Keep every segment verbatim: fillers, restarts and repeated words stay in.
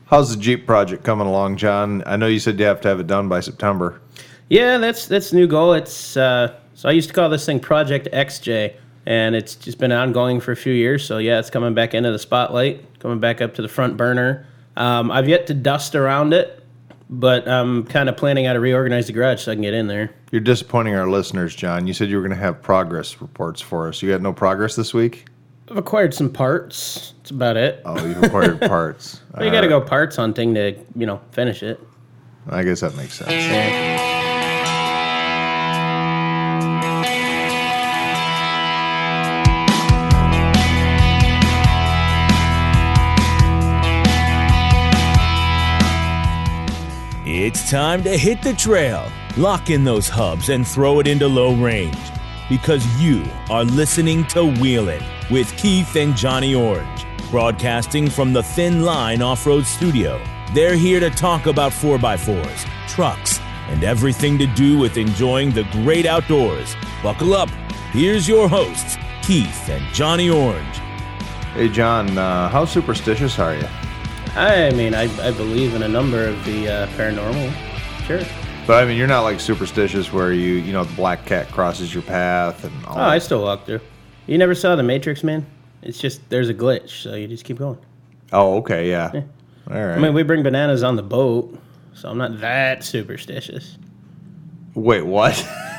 How's the Jeep project coming along, John? I know you said you have to have it done by September. Yeah, that's that's the new goal. It's uh, so I used to call this thing Project X J, and it's just been ongoing for a few years. So yeah, it's coming back into the spotlight, coming back up to the front burner. Um, I've yet to dust around it, but I'm kind of planning how to reorganize the garage so I can get in there. You're disappointing our listeners, John. You said you were going to have progress reports for us. You got no progress this week? I've acquired some parts. That's about it. Oh, you've acquired parts. Well, you got to go parts hunting to, you know, finish it. I guess that makes sense. Yeah. It's time to hit the trail, lock in those hubs, and throw it into low range. Because you are listening to Wheelin' with Keith and Johnny Orange, broadcasting from the Thin Line Off-Road Studio. They're here to talk about four by fours, trucks, and everything to do with enjoying the great outdoors. Buckle up. Here's your hosts, Keith and Johnny Orange. Hey, John, uh, how superstitious are you? I mean, I, I believe in a number of the uh, paranormal. Sure. But, I mean, you're not like superstitious where you, you know, the black cat crosses your path and all Oh, I still walk through. You never saw The Matrix, man? It's just, there's a glitch, so you just keep going. Oh, okay, yeah. Yeah. All right. I mean, we bring bananas on the boat, so I'm not that superstitious. Wait, what?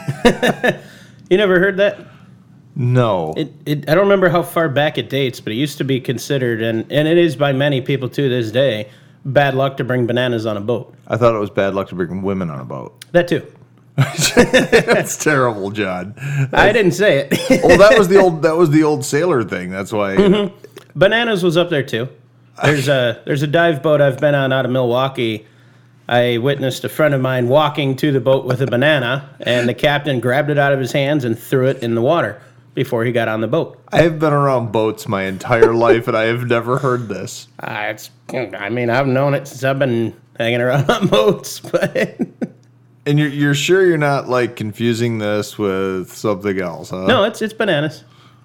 You never heard that? No. It, it, I don't remember how far back it dates, but it used to be considered, and, and it is by many people to this day, bad luck to bring bananas on a boat. I thought it was bad luck to bring women on a boat. That too. That's terrible, John. That's, I didn't say it. well, that was the old that was the old sailor thing. That's why. Mm-hmm. Bananas was up there too. There's a there's a dive boat I've been on out of Milwaukee. I witnessed a friend of mine walking to the boat with a banana, and the captain grabbed it out of his hands and threw it in the water before he got on the boat. I have been around boats my entire life, and I have never heard this. Uh, it's, I mean, I've known it since I've been hanging around on boats, but And you're you're sure you're not like confusing this with something else, huh? no, it's it's bananas.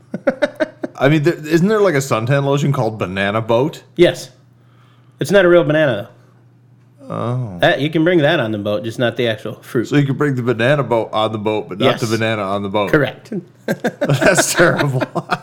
I mean, there, isn't there like a suntan lotion called Banana Boat? Yes, it's not a real banana though. Oh, That, you can bring that on the boat, just not the actual fruit. so you can bring the banana boat on the boat, but not Yes. the banana on the boat. Correct. That's terrible.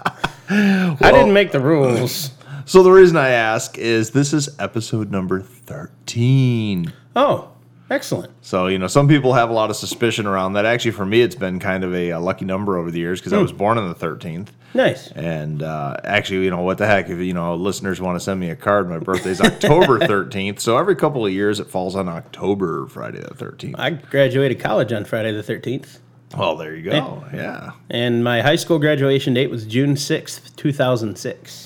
I didn't make the rules. So the reason I ask is this is episode number thirteen. Oh, excellent. So, you know, some people have a lot of suspicion around that. Actually, for me, it's been kind of a, a lucky number over the years because I was born on the thirteenth. Nice. And uh, actually, you know, what the heck, if, you know, listeners want to send me a card, my birthday's October thirteenth. So every couple of years, it falls on October, Friday the thirteenth. I graduated college on Friday the thirteenth. Well, there you go. Yeah. And my high school graduation date was June sixth, two thousand six.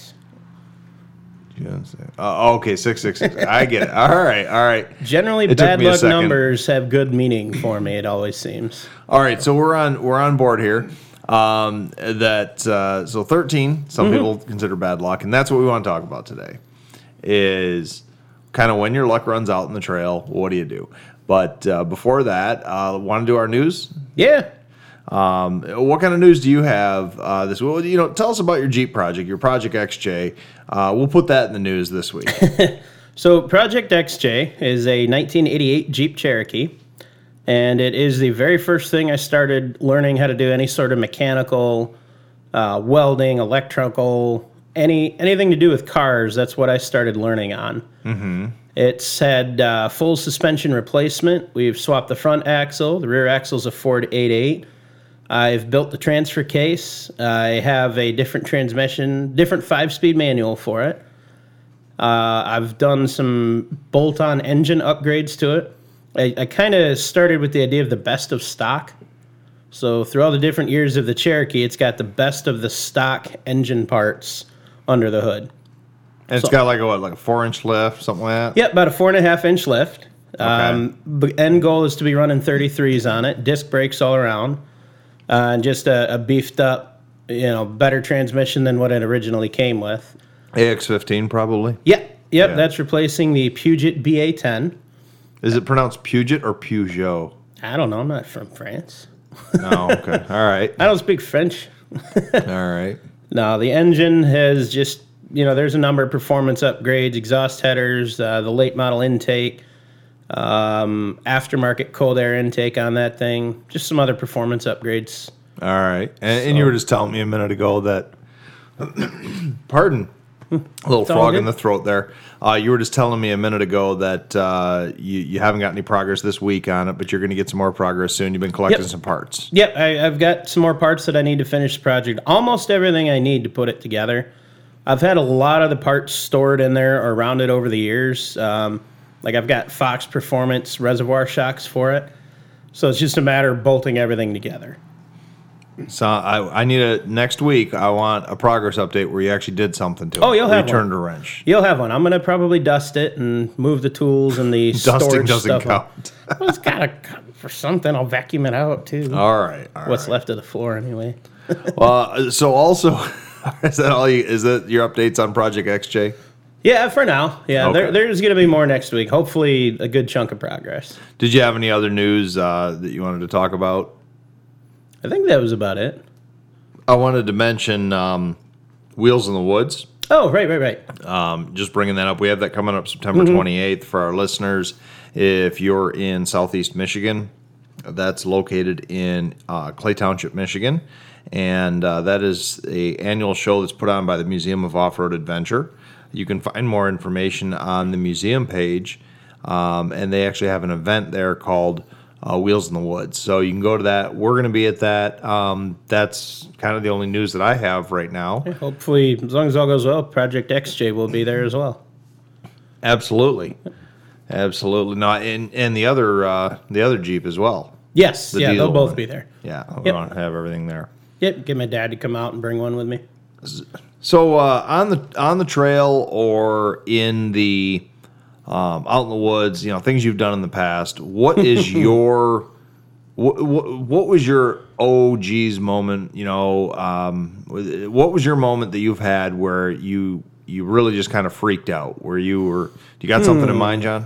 Uh, okay, six six six. I get it. All right, all right. Generally, It took bad me a luck second. numbers have good meaning for me, it always seems. All right, so we're on we're on board here. Um, that uh, so thirteen. Some Mm-hmm. people consider bad luck, and that's what we want to talk about today. Is kind of when your luck runs out in the trail. What do you do? But uh, before that, uh, want to do our news? Yeah. Um, what kind of news do you have uh, this? Well, you know, tell us about your Jeep project, your Project X J. Uh, we'll put that in the news this week. So Project X J is a nineteen eighty-eight Jeep Cherokee, and it is the very first thing I started learning how to do any sort of mechanical, uh, welding, electrical, any anything to do with cars. That's what I started learning on. Mm-hmm. It's had uh, full suspension replacement. We've swapped the front axle. The rear axle's a Ford eighty-eight. I've built the transfer case. I have a different transmission, different five-speed manual for it. Uh, I've done some bolt-on engine upgrades to it. I, I kind of started with the idea of the best of stock. So through all the different years of the Cherokee, it's got the best of the stock engine parts under the hood. And it's So- got like a what, like a four inch lift, something like that. Yep, about a four and a half inch lift. Um, the end goal is to be running thirty-threes on it, disc brakes all around, uh, and just a, a beefed up, you know, better transmission than what it originally came with. A X fifteen probably. Yep, yep, Yeah. that's replacing the Puget B A ten. Is it pronounced Puget or Peugeot? I don't know, I'm not from France. No, okay, all right, I don't speak French. all right. No, the engine has just you know, there's a number of performance upgrades, exhaust headers, uh, the late model intake, um, aftermarket cold air intake on that thing, just some other performance upgrades. All right. And, so, and you were just telling me a minute ago that, pardon, a little frog in the throat there. Uh, you were just telling me a minute ago that uh, you, you haven't got any progress this week on it, but you're going to get some more progress soon. You've been collecting yep. some parts. Yep, I, I've got some more parts that I need to finish the project. Almost everything I need to put it together. I've had a lot of the parts stored in there or around it over the years. Um, like I've got Fox Performance reservoir shocks for it. So it's just a matter of bolting everything together. So I, I need a next week. I want a progress update where you actually did something to it. Oh, you'll have you one. Turned a wrench. You'll have one. I'm gonna probably dust it and move the tools and the Dusting storage doesn't stuff. count. Well, it's gotta count for something. I'll vacuum it out too. All right. All What's right. left of the floor anyway? Well, so also, is that all? You, is that your updates on Project X J? Yeah, for now. Yeah, Okay. there, there's gonna be more next week. Hopefully, a good chunk of progress. Did you have any other news uh, that you wanted to talk about? I think that was about it. I wanted to mention um, Wheels in the Woods. Oh, right, right, right. Um, just bringing that up. We have that coming up September mm-hmm. twenty-eighth for our listeners. If you're in Southeast Michigan, that's located in uh, Clay Township, Michigan. And uh, that is a annual show that's put on by the Museum of Off-Road Adventure. You can find more information on the museum page. Um, and they actually have an event there called Uh, Wheels in the Woods. So you can go to that. We're going to be at that. Um, that's kind of the only news that I have right now. Yeah, hopefully, as long as all goes well, Project X J will be there as well. Absolutely. Absolutely. No, and, and the other uh, the other Jeep as well. Yes. The yeah, diesel they'll both one. be there. Yeah, we Yep. want to have everything there. Yep, get my dad to come out and bring one with me. So uh, on the on the trail or in the Um, out in the woods, you know, things you've done in the past. What is your, what, what, what was your oh geez moment? You know, um, what was your moment that you've had where you you really just kind of freaked out? Where you were, do you got something in mind, John?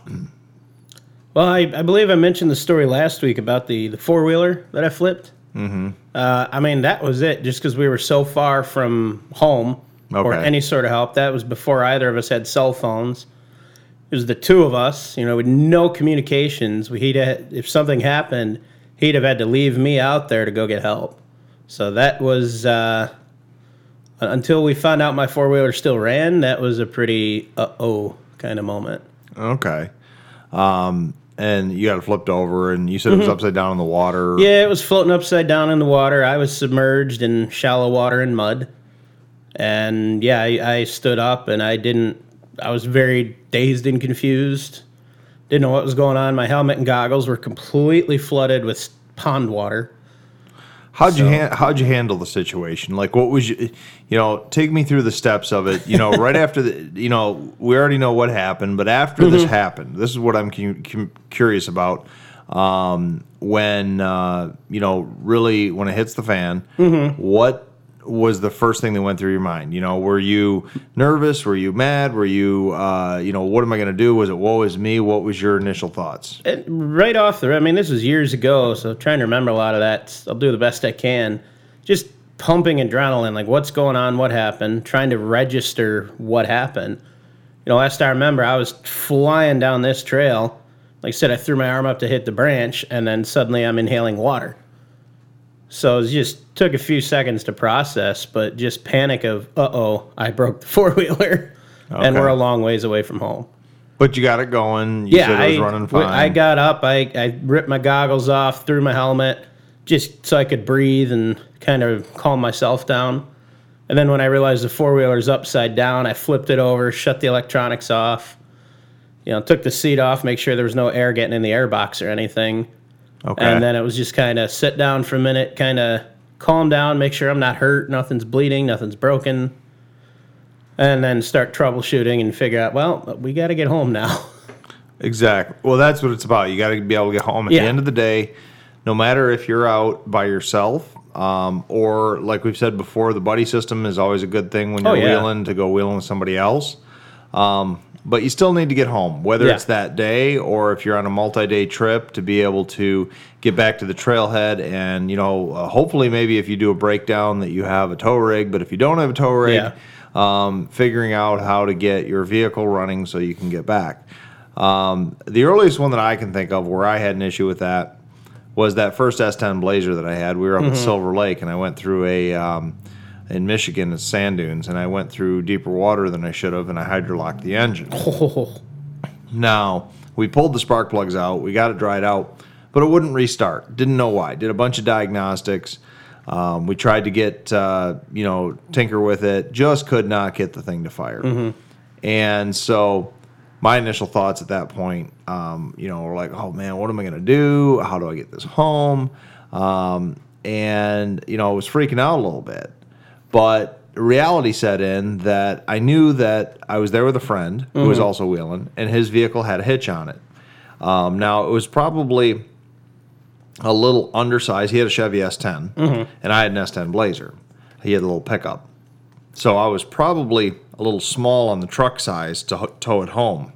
Well, I, I believe I mentioned the story last week about the the four wheeler that I flipped. Mm-hmm. Uh, I mean, that was it. Just because we were so far from home or Okay. any sort of help. That was before either of us had cell phones. It was the two of us, you know, with no communications. We, he'd had, if something happened, he'd have had to leave me out there to go get help. So that was, uh, until we found out my four-wheeler still ran, that was a pretty uh-oh kind of moment. Okay. Um, and you got it flipped over, and you said it was upside down in the water. Yeah, it was floating upside down in the water. I was submerged in shallow water and mud. And, yeah, I, I stood up, and I didn't, I was very dazed and confused. Didn't know what was going on. My helmet and goggles were completely flooded with pond water. How'd So- you ha- how'd you handle the situation? Like, what was you, you know, take me through the steps of it. You know, right after the, you know, we already know what happened, but after this happened, this is what I'm cu- cu- curious about. Um, when uh, you know, really, when it hits the fan, what was the first thing that went through your mind? You know, were you nervous? Were you mad? Were you, uh, you know, what am I going to do? Was it woe is me? What was your initial thoughts? It, right off the, I mean, this was years ago, so trying to remember a lot of that. I'll do the best I can. Just pumping adrenaline, like what's going on, what happened, trying to register what happened. You know, last I remember, I was flying down this trail. Like I said, I threw my arm up to hit the branch, and then suddenly I'm inhaling water. So it just took a few seconds to process, but just panic of, uh-oh, I broke the four-wheeler, and Okay. we're a long ways away from home. But you got it going. You Yeah, said it was I, running fine. I got up, I, I ripped my goggles off, threw my helmet, just so I could breathe and kind of calm myself down. And then when I realized the four-wheeler's upside down, I flipped it over, shut the electronics off, you know, took the seat off, make sure there was no air getting in the air box or anything. Okay. And then it was just kind of sit down for a minute, kind of calm down, make sure I'm not hurt, nothing's bleeding, nothing's broken. And then start troubleshooting and figure out, well, we got to get home now. Exactly. Well, that's what it's about. You got to be able to get home. At Yeah. the end of the day, no matter if you're out by yourself um, or, like we've said before, the buddy system is always a good thing when you're Oh, yeah. wheeling to go wheeling with somebody else. Um, but you still need to get home, whether Yeah. it's that day or if you're on a multi-day trip, to be able to get back to the trailhead. And, you know, uh, hopefully maybe if you do a breakdown that you have a tow rig. But if you don't have a tow rig, Yeah. um, figuring out how to get your vehicle running so you can get back. Um, the earliest one that I can think of where I had an issue with that was that first S ten Blazer that I had. We were up Mm-hmm. at Silver Lake, and I went through a um, in Michigan at sand dunes, and I went through deeper water than I should have, and I hydrolocked the engine. Oh, Now, we pulled the spark plugs out, we got it dried out, but it wouldn't restart. Didn't know why. Did a bunch of diagnostics. Um, we tried to get, uh, you know, tinker with it, just could not get the thing to fire. Mm-hmm. And so my initial thoughts at that point, um, you know, were like, oh man, what am I going to do? How do I get this home? Um, and, you know, I was freaking out a little bit. But reality set in that I knew that I was there with a friend who Mm-hmm. was also wheeling, and his vehicle had a hitch on it. Um, now, it was probably a little undersized. He had a Chevy S ten, Mm-hmm. and I had an S ten Blazer. He had a little pickup. So I was probably a little small on the truck size to ho- tow it home.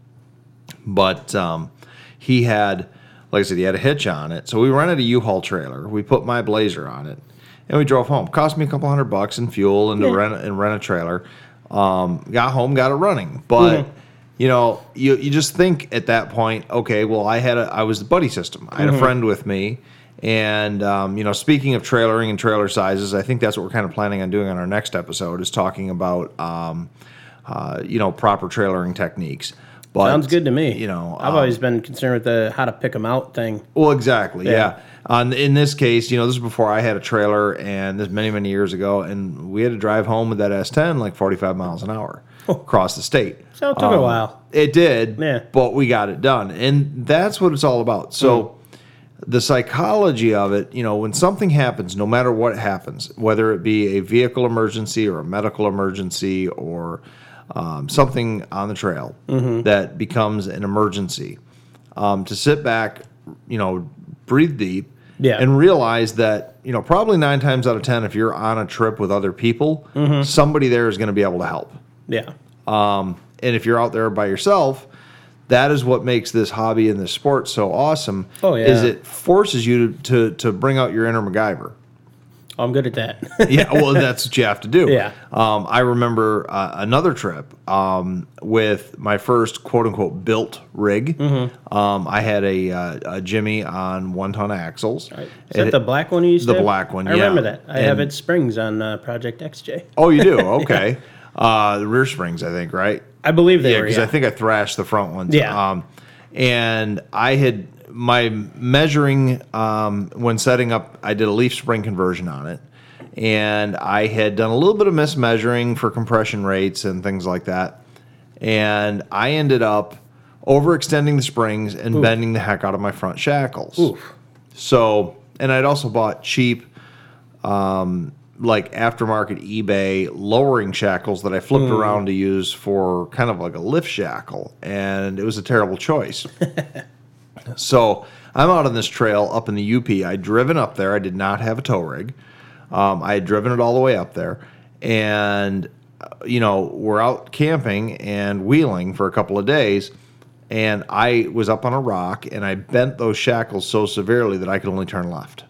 But um, he had, like I said, he had a hitch on it. So we rented a U-Haul trailer. We put my Blazer on it, and we drove home. Cost me a couple hundred bucks in fuel and to Yeah. rent and rent a trailer. Um, got home, got it running. But Mm-hmm. you know, you you just think at that point, okay, well, I had a I was the buddy system. I had Mm-hmm. a friend with me, and um, you know, speaking of trailering and trailer sizes, I think that's what we're kind of planning on doing on our next episode is talking about um, uh, you know proper trailering techniques. But, sounds good to me. You know, I've um, always been concerned with the how to pick them out thing. well, exactly. Yeah. Yeah. On in this case, you know, this is before I had a trailer, and this many many years ago, and we had to drive home with that S ten like forty-five miles an hour across the state. So it took a while. It did, Yeah. but we got it done, and that's what it's all about. So. The psychology of it, you know, when something happens, no matter what happens, whether it be a vehicle emergency or a medical emergency or um, something on the trail that becomes an emergency, um, to sit back, you know, breathe deep, Yeah. and realize that, you know, probably nine times out of ten, if you're on a trip with other people, somebody there is going to be able to help. Yeah. And if you're out there by yourself, that is what makes this hobby and this sport so awesome. Oh, yeah. Is it forces you to, to, to bring out your inner MacGyver. I'm good at that. Yeah, well, that's what you have to do. Yeah. Um, I remember uh, another trip um, with my first quote unquote built rig. Mm-hmm. Um, I had a, uh, a Jimmy on one ton axles. Is that the black one you used the to have? black one, I yeah. remember that. I have And- its springs on uh, Project X J. Oh, you do? Okay. uh, the rear springs, I think, right? I believe they Yeah, were, because yeah. I think I thrashed the front ones. Yeah. Um, and I had my measuring um, when setting up. I did a leaf spring conversion on it, and I had done a little bit of mismeasuring for compression rates and things like that. And I ended up overextending the springs and bending the heck out of my front shackles. Oof. So, and I'd also bought cheap, um, like aftermarket eBay lowering shackles that I flipped around to use for kind of like a lift shackle, and it was a terrible choice. So I'm out on this trail up in the U P. I'd driven up there. I did not have a tow rig. Um, I had driven it all the way up there, and uh, you know, we're out camping and wheeling for a couple of days. And I was up on a rock, and I bent those shackles so severely that I could only turn left.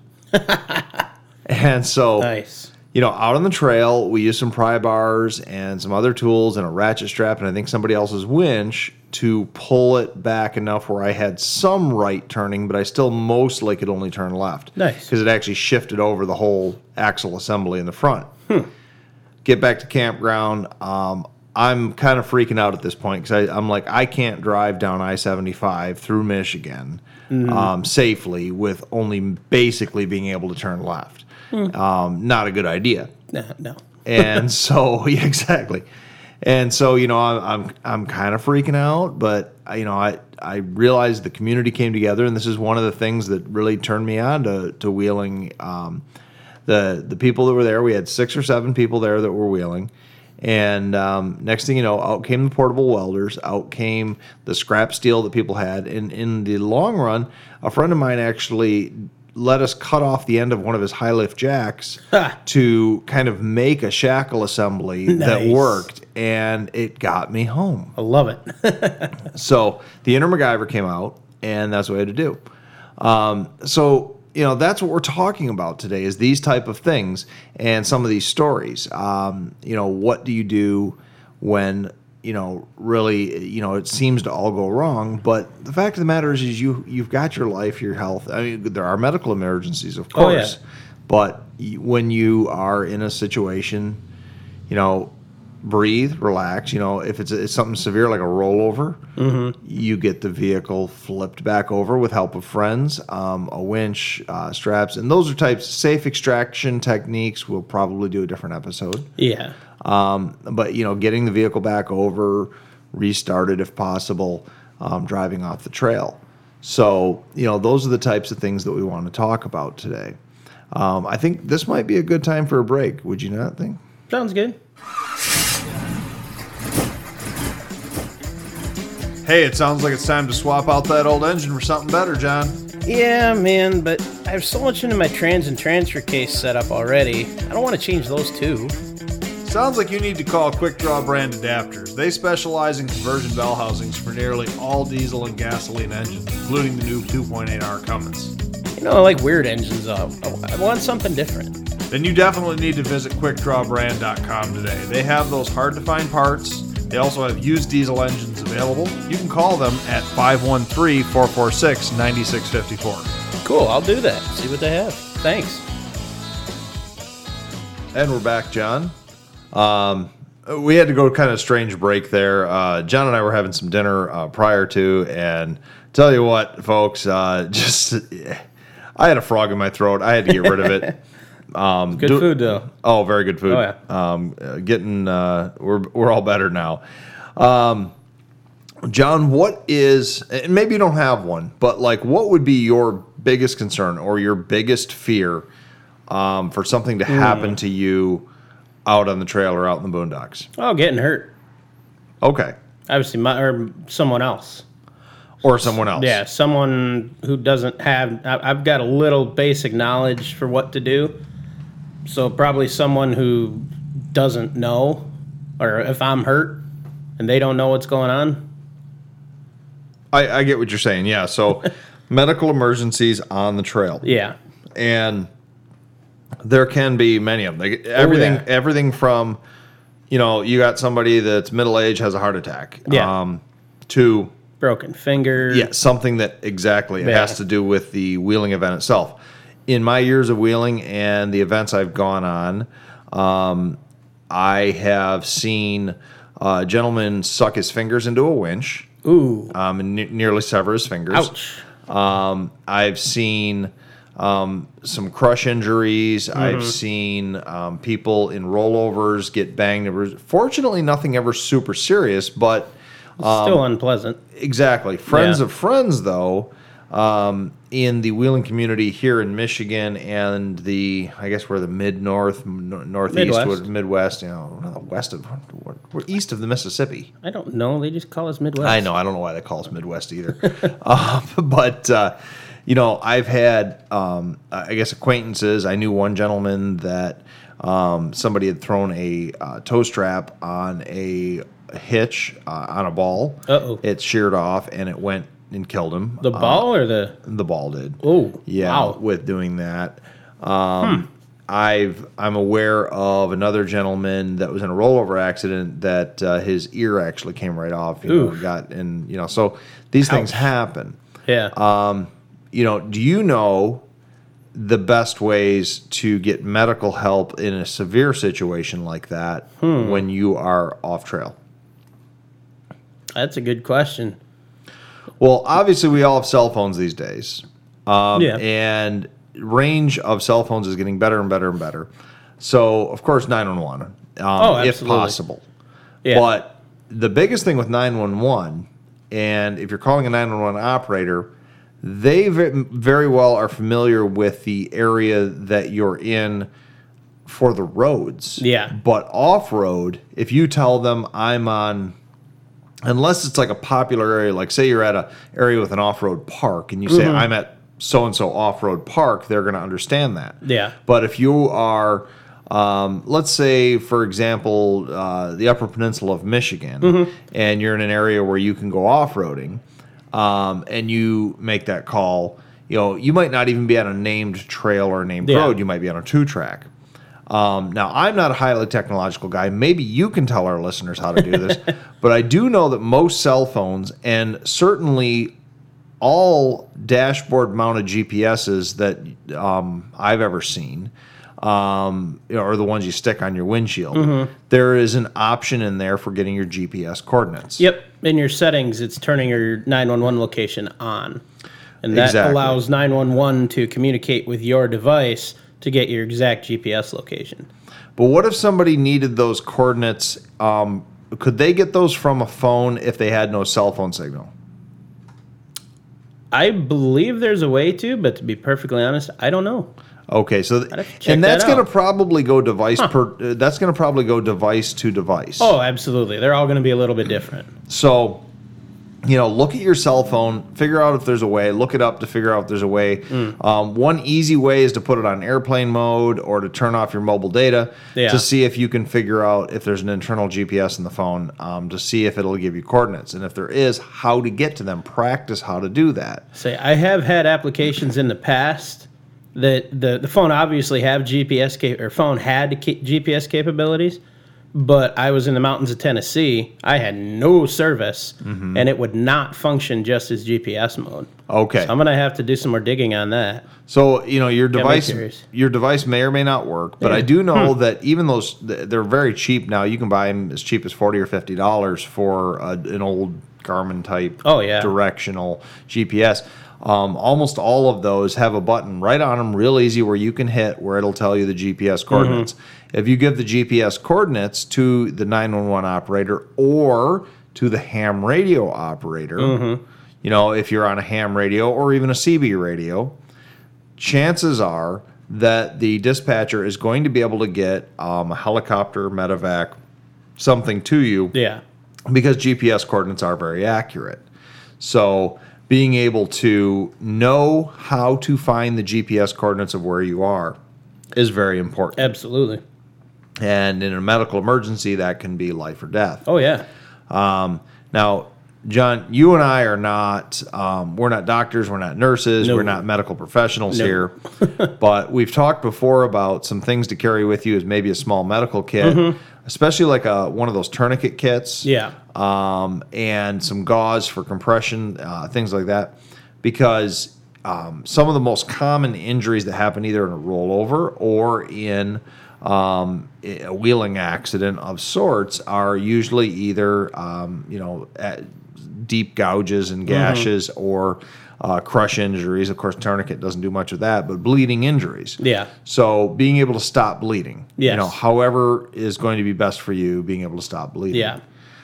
And so, Nice. you know, out on the trail, we used some pry bars and some other tools and a ratchet strap, and I think somebody else's winch to pull it back enough where I had some right turning, but I still mostly could only turn left. Nice. Because it actually shifted over the whole axle assembly in the front. Get back to campground. Um, I'm kind of freaking out at this point because I'm like, I can't drive down I seventy-five through Michigan um, safely with only basically being able to turn left. Um, not a good idea. No, no. And so, yeah, exactly. And so, you know, I'm I'm, I'm kind of freaking out, but I- you know, I I realized the community came together, and this is one of the things that really turned me on to to wheeling. Um, the the people that were there, we had six or seven people there that were wheeling. And um, next thing you know, out came the portable welders, out came the scrap steel that people had. And in the long run, a friend of mine actually let us cut off the end of one of his high lift jacks Ha. to kind of make a shackle assembly that Nice. worked. And it got me home. I love it. So the inner MacGyver came out, and that's what I had to do. Um, so you know, that's what we're talking about today is these type of things and some of these stories. Um, you know, what do you do when, you know, really, you know, it seems to all go wrong. But the fact of the matter is, is you, you've got your life, your health. I mean, there are medical emergencies, of course. Oh, yeah. But when you are in a situation, you know, breathe, relax. You know, if it's, it's something severe like a rollover, mm-hmm. you get the vehicle flipped back over with help of friends, um, a winch, uh, straps, and those are types of safe extraction techniques. We'll probably do a different episode. Yeah. Um, but, you know, getting the vehicle back over, restarted if possible, um, driving off the trail. So, you know, those are the types of things that we want to talk about today. Um, I think this might be a good time for a break. Would you not think? Sounds good. Hey, it sounds like it's time to swap out that old engine for something better, John. Yeah, man, but I have so much into my trans and transfer case set up already. I don't want to change those too. Sounds like you need to call Quick Draw Brand Adapters. They specialize in conversion bell housings for nearly all diesel and gasoline engines, including the new two point eight R Cummins. You know, I like weird engines, though. I want something different. Then you definitely need to visit quick draw brand dot com today. They have those hard-to-find parts. They also have used diesel engines available. You can call them at five one three, four four six, nine six five four. Cool, I'll do that. See what they have. Thanks. And we're back, John. Um, we had to go kind of a strange break there. Uh, John and I were having some dinner uh, prior to, and tell you what, folks, uh, just I had a frog in my throat. I had to get rid of it. Um, good do, food, though. Oh, very good food. Oh, yeah. Um, uh, getting, uh, we're we're all better now. Um, John, what is, and maybe you don't have one, but like, what would be your biggest concern or your biggest fear um, for something to happen mm. to you out on the trail or out in the boondocks? Oh, getting hurt. Okay. Obviously, my, or someone else. Or someone else. Yeah, someone who doesn't have, I've got a little basic knowledge for what to do. So probably someone who doesn't know, or if I'm hurt and they don't know what's going on. I, I get what you're saying, yeah. So medical emergencies on the trail. Yeah. And there can be many of them. Like everything, oh, yeah. everything from, you know, you got somebody that's middle-aged, has a heart attack. Yeah. Um, to... broken finger. Yeah, something that exactly it yeah. has to do with the wheeling event itself. In my years of wheeling and the events I've gone on, um, I have seen a gentleman suck his fingers into a winch. Ooh. Um, and ne- nearly sever his fingers. Ouch. Um, I've seen um, some crush injuries. Mm-hmm. I've seen um, people in rollovers get banged. Fortunately, nothing ever super serious, but... Um, Still unpleasant. Exactly. Friends yeah. of friends, though, um, in the wheeling community here in Michigan and the, I guess we're the mid-north, northeast, Midwest. Midwest, you know, west of, we're east of the Mississippi. I don't know. They just call us Midwest. I know. I don't know why they call us Midwest either. uh, but, uh, you know, I've had, um, I guess, acquaintances. I knew one gentleman that um, somebody had thrown a uh, toe strap on a hitch uh, on a ball. Uh-oh. It sheared off and it went and killed him. The ball uh, or the? The ball did. Oh, yeah. Wow. With doing that, um, hmm. I've I'm aware of another gentleman that was in a rollover accident that uh, his ear actually came right off. You know, got and you know, so these Ouch. things happen. Yeah. Um, you know, do you know the best ways to get medical help in a severe situation like that hmm. when you are off trail? That's a good question. Well, obviously, we all have cell phones these days. Um, yeah. And range of cell phones is getting better and better and better. So, of course, nine one one, um, oh, if possible. Yeah. But the biggest thing with nine one one, and if you're calling a nine one one operator, they very well are familiar with the area that you're in for the roads. Yeah. But off-road, if you tell them I'm on, unless it's like a popular area, like say you're at an area with an off-road park and you say mm-hmm. I'm at so-and-so off-road park, they're going to understand that. Yeah. But if you are, um, let's say, for example, uh, the Upper Peninsula of Michigan, mm-hmm. and you're in an area where you can go off-roading, um, and you make that call, you know, you might not even be on a named trail or a named Yeah. road. You might be on a two-track. Um, now, I'm not a highly technological guy. Maybe you can tell our listeners how to do this, but I do know that most cell phones, and certainly all dashboard-mounted G P S's that um, I've ever seen, um, you know, are the ones you stick on your windshield. Mm-hmm. There is an option in there for getting your G P S coordinates. Yep. In your settings, it's turning your nine one one location on. And that Exactly. allows nine one one to communicate with your device to get your exact G P S location. But what if somebody needed those coordinates? Um, could they get those from a phone if they had no cell phone signal? I believe there's a way to, but to be perfectly honest, I don't know. Okay, so th- I'd have to check and that's that going out. to probably go device per. Uh, that's going to probably go device to device. Oh, absolutely. They're all going to be a little bit different. So, you know, look at your cell phone, figure out if there's a way, look it up to figure out if there's a way. Mm. Um, one easy way is to put it on airplane mode or to turn off your mobile data Yeah. to see if you can figure out if there's an internal G P S in the phone, um, to see if it'll give you coordinates. And if there is, how to get to them. Practice how to do that. Say, I have had applications in the past that the, the phone obviously have G P S cap- or phone had ca- G P S capabilities, but I was in the mountains of Tennessee. I had no service, Mm-hmm. and it would not function just as G P S mode. Okay. So I'm gonna have to do some more digging on that. So, you know, your me device curious. your device may or may not work, but Yeah. I do know that even those th- they're very cheap now. You can buy them as cheap as forty or fifty dollars for a, an old Garmin type Oh, yeah. directional G P S. Um, almost all of those have a button right on them, real easy, where you can hit where it'll tell you the G P S coordinates. If you give the G P S coordinates to the nine one one operator or to the ham radio operator, you know, if you're on a ham radio or even a C B radio, chances are that the dispatcher is going to be able to get um, a helicopter, medevac, something to you, Yeah. because G P S coordinates are very accurate. So being able to know how to find the G P S coordinates of where you are is very important. Absolutely. And in a medical emergency, that can be life or death. Oh yeah. Um, now, John, you and I are not, um, we're not doctors, we're not nurses, No. we're not medical professionals No. here, but we've talked before about some things to carry with you as maybe a small medical kit, especially like a, one of those tourniquet kits, Yeah. um, and some gauze for compression, uh, things like that, because um, some of the most common injuries that happen either in a rollover or in um, a wheeling accident of sorts are usually either, um, you know, at deep gouges and gashes or uh, crush injuries. Of course, tourniquet doesn't do much of that, but bleeding injuries. Yeah. So being able to stop bleeding, you Yes. know, however is going to be best for you, being able to stop bleeding. Yeah.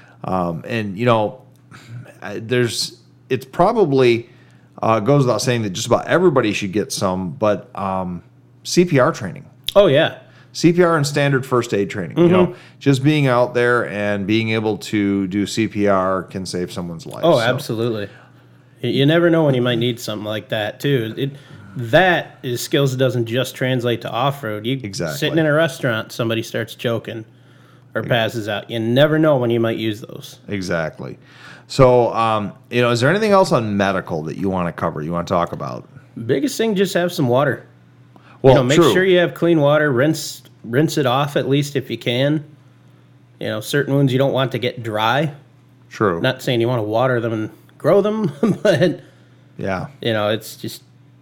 Um, and, you know, uh, there's, it's probably uh, goes without saying that just about everybody should get some, but um, C P R training. Oh yeah. C P R and standard first aid training. You know, just being out there and being able to do C P R can save someone's life. Oh, So, absolutely. You- You never know when you might need something like that too. It that is skills that doesn't just translate to off road. You Exactly. sitting in a restaurant, somebody starts choking or passes out. You never know when you might use those. Exactly. So, um, you know, is there anything else on medical that you want to cover? You want to talk about? Biggest thing, just have some water. Well, you know, make true. sure you have clean water. Rinse rinse it off at least if you can. You know, certain wounds you don't want to get dry. True. Not saying you want to water them and grow them, but yeah. you know, it's just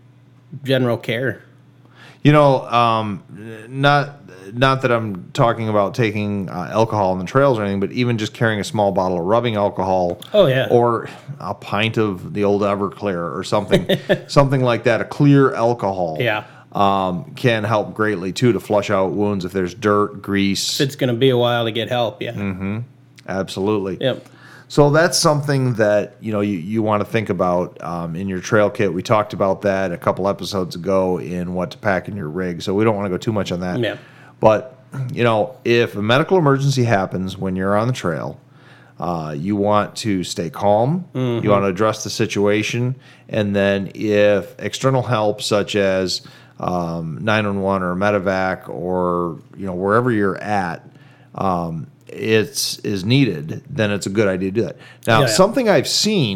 general care. You know, um, not not that I'm talking about taking uh, alcohol on the trails or anything, but even just carrying a small bottle of rubbing alcohol. Oh, yeah. Or a pint of the old Everclear or something, something like that. A clear alcohol. Yeah. Um, can help greatly too to flush out wounds if there's dirt, grease. It's going to be a while to get help. Yeah. Mm-hmm. Absolutely. Yep. So that's something that you know you, you want to think about um, in your trail kit. We talked about that a couple episodes ago in what to pack in your rig, so we don't want to go too much on that. Yeah. But you know, if a medical emergency happens when you're on the trail, uh, you want to stay calm. Mm-hmm. You want to address the situation, and then if external help such as um, nine one one or medevac or you know wherever you're at, um, it's is needed, then it's a good idea to do that. Now, Yeah, yeah. something I've seen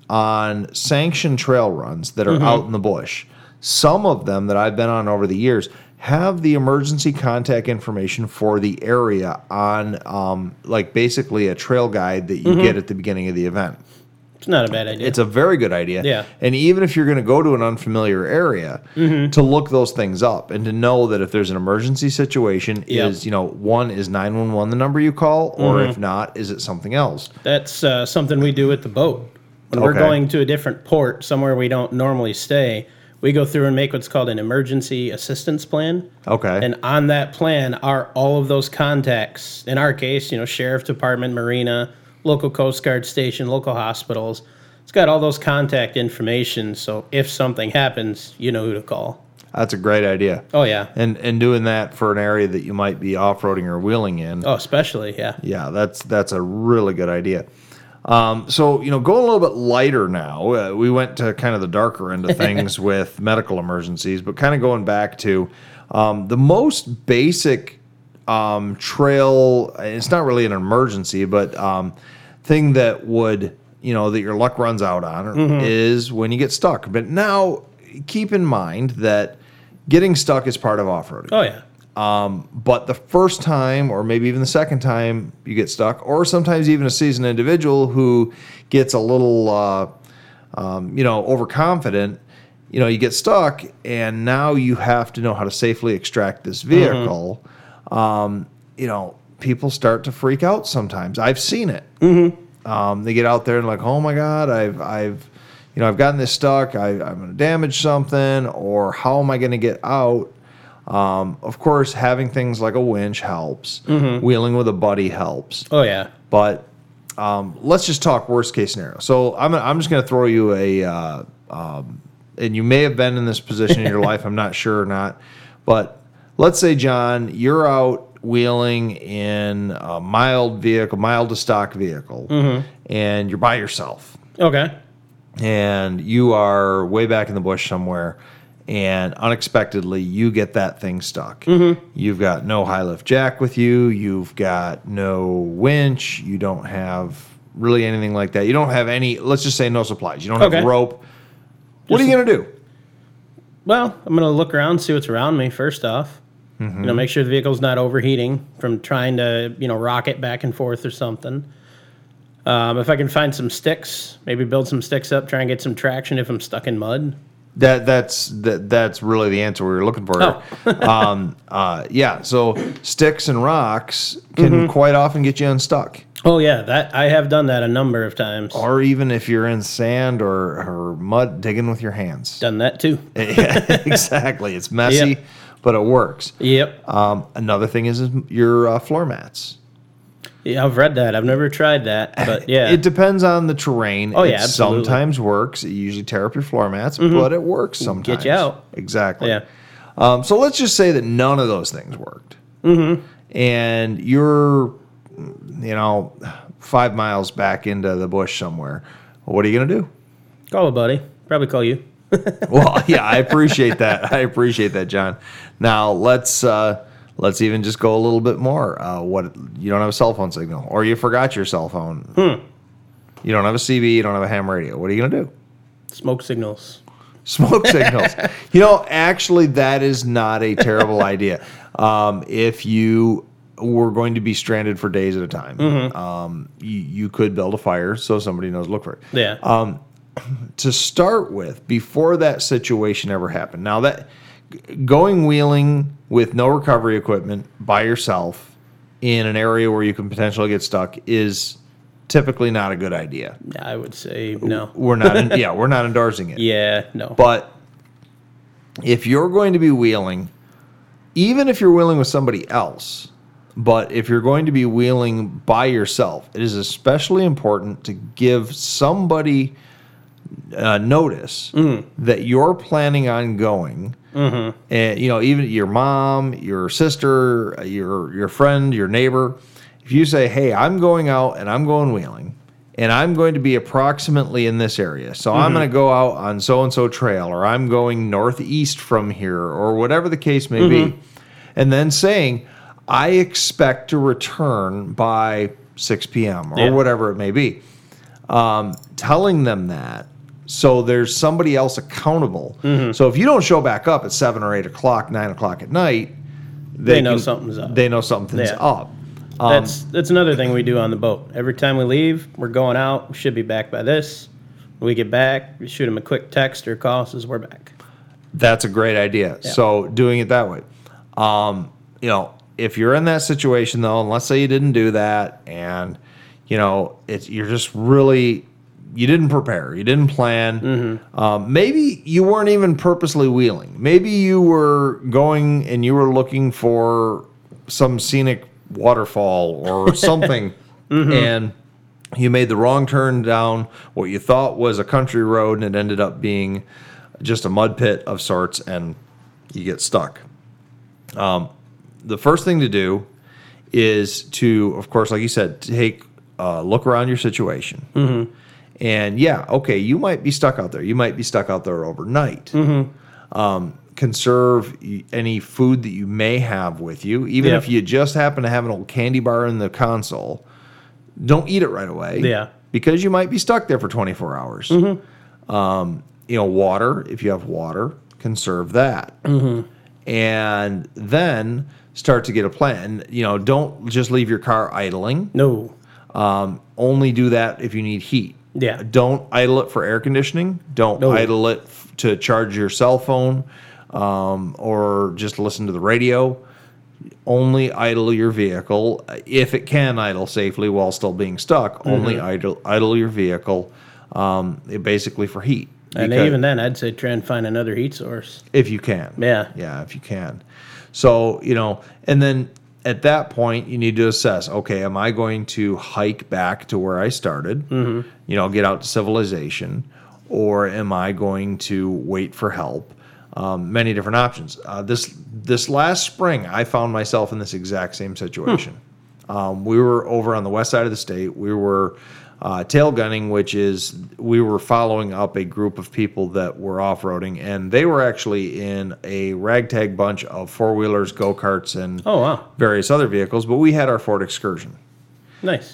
on sanctioned trail runs that are Mm-hmm. out in the bush, some of them that I've been on over the years have the emergency contact information for the area on, um, like basically a trail guide that you Mm-hmm. get at the beginning of the event. It's not a bad idea. It's a very good idea. Yeah. And even if you're going to go to an unfamiliar area, Mm-hmm. to look those things up and to know that if there's an emergency situation, Yep. is, you know, one, is nine one one the number you call? Or Mm-hmm. if not, is it something else? That's uh, something we do at the boat. When we're Okay. going to a different port, somewhere we don't normally stay, we go through and make what's called an emergency assistance plan. Okay. And on that plan are all of those contacts. In our case, you know, sheriff department, marina, local Coast Guard station, local hospitals. It's got all those contact information. So if something happens, you know who to call. That's a great idea. Oh, yeah. And and doing that for an area that you might be off-roading or wheeling in. Oh, especially, yeah. Yeah, that's that's a really good idea. Um, so, you know, going a little bit lighter now, uh, we went to kind of the darker end of things with medical emergencies, but kind of going back to um, the most basic um, trail, it's not really an emergency, but um, thing that would, you know, that your luck runs out on is when you get stuck. But now, keep in mind that getting stuck is part of off-roading. Oh, yeah. But the first time, or maybe even the second time you get stuck, or sometimes even a seasoned individual who gets a little, uh, um, you know, overconfident, you know, you get stuck, and now you have to know how to safely extract this vehicle. Um, you know, people start to freak out sometimes. I've seen it. Mm-hmm. Um, they get out there and like, oh my God, I've, I've, you know, I've gotten this stuck. I, I'm going to damage something, or how am I going to get out? Um, of course, having things like a winch helps. Mm-hmm. Wheeling with a buddy helps. Oh, yeah. But um, let's just talk worst case scenario. So I'm I'm just going to throw you a, uh, um, and you may have been in this position in your life. I'm not sure or not. But let's say, John, you're out wheeling in a mild vehicle, mild to stock vehicle, Mm-hmm. and you're by yourself, Okay. and you are way back in the bush somewhere, and unexpectedly you get that thing stuck. Mm-hmm. You've got no high lift jack with you. You've got no winch. You don't have really anything like that. You don't have any, let's just say no supplies. You don't Okay. have rope. What are you going to do? Well, I'm going to look around, see what's around me first off. Mm-hmm. You know, make sure the vehicle's not overheating from trying to, you know, rock it back and forth or something. Um, if I can find some sticks, maybe build some sticks up, try and get some traction if I'm stuck in mud. That that's that that's really the answer we were looking for. Oh. um, uh, yeah. So sticks and rocks can Mm-hmm. quite often get you unstuck. Oh, yeah, that I have done that a number of times. Or even if you're in sand or, or mud, digging with your hands. Done that too. Exactly. It's messy, Yep. but it works. Yep. Um, another thing is, is your uh, floor mats. Yeah, I've read that. I've never tried that, but yeah. It depends on the terrain. Oh, It yeah, absolutely. sometimes works. You usually tear up your floor mats, but it works sometimes. Get you out. Exactly. Yeah. Um, so let's just say that none of those things worked. Mm-hmm. And you're, you know, five miles back into the bush somewhere. What are you going to do? Call a buddy. Probably call you. Well, yeah, I appreciate that. I appreciate that, John. Now let's uh, let's even just go a little bit more. Uh, what you don't have a cell phone signal, or you forgot your cell phone. Hmm. You don't have a C B. You don't have a ham radio. What are you gonna do? Smoke signals. Smoke signals. You know, actually, that is not a terrible idea. Um, if you were going to be stranded for days at a time, Mm-hmm. um, you, you could build a fire so somebody knows to look for it. Yeah. Um, to start with, before that situation ever happened. Now that going wheeling with no recovery equipment by yourself in an area where you can potentially get stuck is typically not a good idea. I would say no. We're not, in, yeah, we're not endorsing it. Yeah, no. But if you're going to be wheeling, even if you're wheeling with somebody else, but if you're going to be wheeling by yourself, it is especially important to give somebody uh, notice that you're planning on going. Mm-hmm. And you know, even your mom, your sister, your your friend, your neighbor. If you say, "Hey, I'm going out and I'm going wheeling, and I'm going to be approximately in this area, so I'm going to go out on so and so trail, or I'm going northeast from here, or whatever the case may be," and then saying, "I expect to return by six p.m. or Yeah. whatever it may be." um, telling them that. So there's somebody else accountable. Mm-hmm. So if you don't show back up at seven or eight o'clock, nine o'clock at night, they, They know can- something's up. They know something's Yeah. up. Um, That's that's another thing we do on the boat. Every time we leave, we're going out. We should be back by this. When we get back, we shoot them a quick text or call says we're back. That's a great idea. Yeah. So doing it that way. Um, you know, if you're in that situation though, and let's say you didn't do that, and you know, it's you're just really you didn't prepare, you didn't plan. Mm-hmm. Um, maybe you weren't even purposely wheeling. Maybe you were going and you were looking for some scenic waterfall or something, Mm-hmm. and you made the wrong turn down what you thought was a country road, and it ended up being just a mud pit of sorts, and you get stuck. Um, the first thing to do is to, of course, like you said, take a look around your situation. Mm-hmm. And yeah, okay, you might be stuck out there. You might be stuck out there overnight. Mm-hmm. Um, conserve y- any food that you may have with you. Even Yep. if you just happen to have an old candy bar in the console, don't eat it right away. Yeah. Because you might be stuck there for twenty-four hours. Mm-hmm. Um, you know, water, if you have water, conserve that. Mm-hmm. And then start to get a plan. You know, don't just leave your car idling. No. Um, only do that if you need heat. Yeah. Don't idle it for air conditioning. Don't No. idle it f- to charge your cell phone um, or just listen to the radio. Only idle your vehicle if it can idle safely while still being stuck. Only idle idle your vehicle, um, basically for heat. And Because- even then, I'd say try and find another heat source. if you can. Yeah. Yeah, if you can. So, you know, and then at that point, you need to assess, okay, am I going to hike back to where I started, Mm-hmm. you know, get out to civilization, or am I going to wait for help? Um, many different options. Uh, this this last spring, I found myself in this exact same situation. Hmm. Um, we were over on the west side of the state. We were uh, tail gunning, which is we were following up a group of people that were off-roading, and they were actually in a ragtag bunch of four-wheelers, go-karts, and Oh, wow. various other vehicles, but we had our Ford Excursion. Nice.